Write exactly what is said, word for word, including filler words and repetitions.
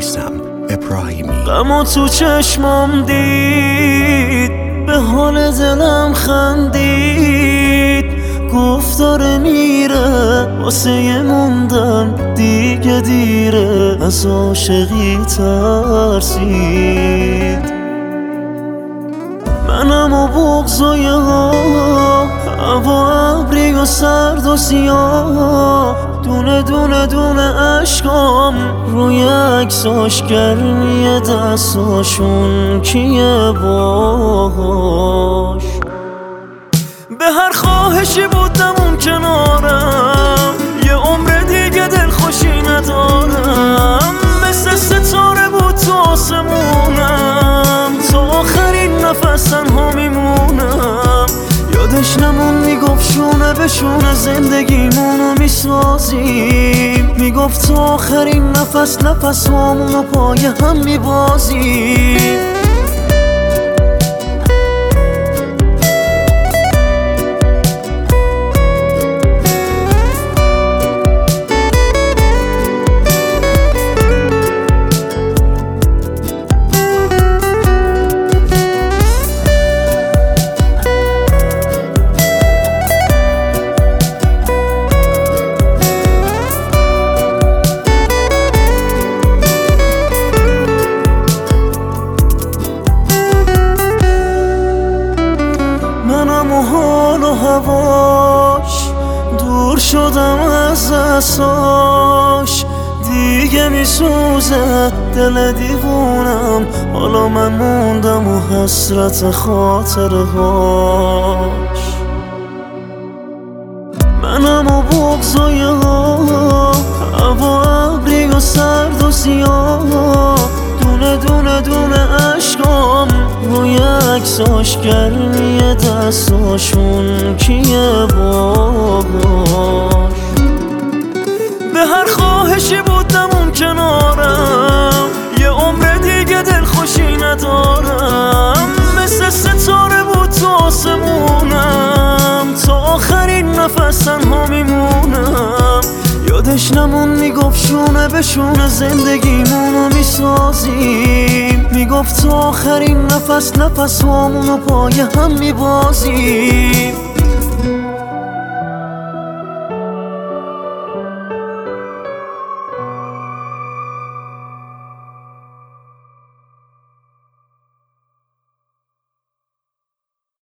میثم ابراهیمی. غمو تو چشمام دید، به حال دلم خندید، گفت داره میره واسه موندن دیگه دیره، از عاشقی ترسید. منم و بغضای ها، هوا ابری و سرد و سیاه، دونه دونه دونه عشقام روی عکساش، گرمی دستاشون کیه باهاش. به هر خواهشی بودم اون کنارم، یه عمر دیگه دلخوشی ندارم، مثل ستاره بود تو آسمونم، تا آخرین نفس تنها میمونم. یادش نمون میگفت شونه به شونه زندگیمونو میسازیم، میگفت تا آخرین نفس نفس هامونو پای هم میبازیم. منم و حال و هواش دور شدم از اساش، دیگه میسوزه دل دیوونم، حالا من موندم و حسرت خاطرهاش. منم و بغضای ها، هوا ابری و سرد و سیاه، دونه دونه دونه عشقام روی عکساش، گرمی دستاشون کیه باهاش. به هر خواهشی بودم اون کنارم، یه عمر دیگه دلخوشی ندارم، مثل ستاره بود تو آسمونم، تا آخرین نفس تنها میمونم. یادش نمون میگفت شونه به شونه زندگیمونو میسازیم، میگفت تا آخرین نفس نفس هامونو پای هم میبازیم.